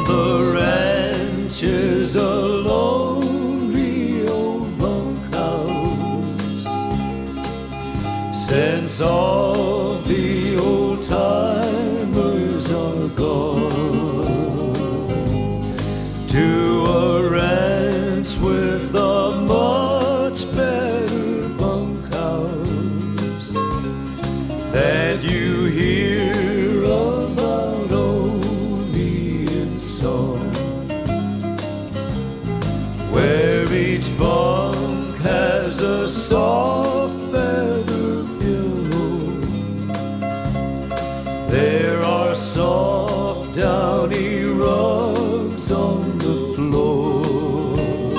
the ranch is a lonely old bunkhouse. Since all the old timers are gone to a ranch with a much better bunkhouse that you hear about only in song, where each bunk has a soft feather pillow. There are soft downy rugs on the floor.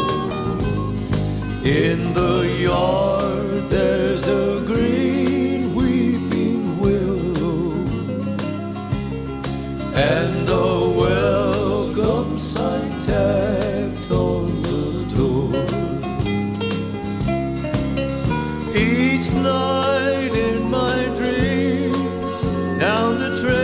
In the yard there's a green weeping willow and a welcome sign tacked on the door. Each night in my dreams down the trail